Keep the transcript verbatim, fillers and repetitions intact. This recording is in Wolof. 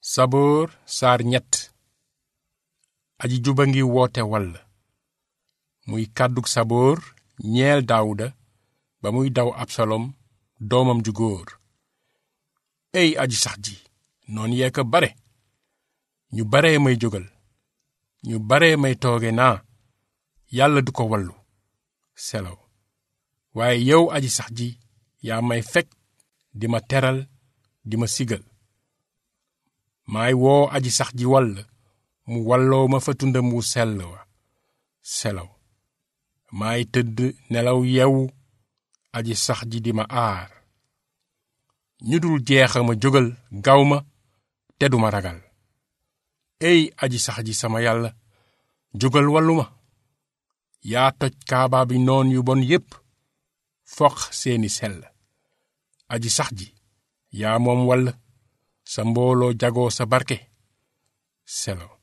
saboor saar ñett. aji juba ngi woote wall muy kàddug saboor ñeel daawuda ba muy daw absalom doomam ju góor. ey aji sax ji noon yee ko bare ñu baree may jógal ñu baree may tooge naa yàlla du ko wallu selaw. waaye yow aji sax ji yaa may fekk di ma teral di ma sigal. maay woo aji sax ji wall mu walloo ma fa tundam wu sell wa selaw. maay tëdd nelaw yewu aji sax ji di ma aar. ñu dul jeexa ma jógal gaw ma te duma ragal. ey aji sax ji sama yàlla jógal wallu ma. yaa toj kaaba bi noon yu bon yépp foq seeni sell. aji sax ji yaa moom wall sa mbooloo jagoo sa barke selaw.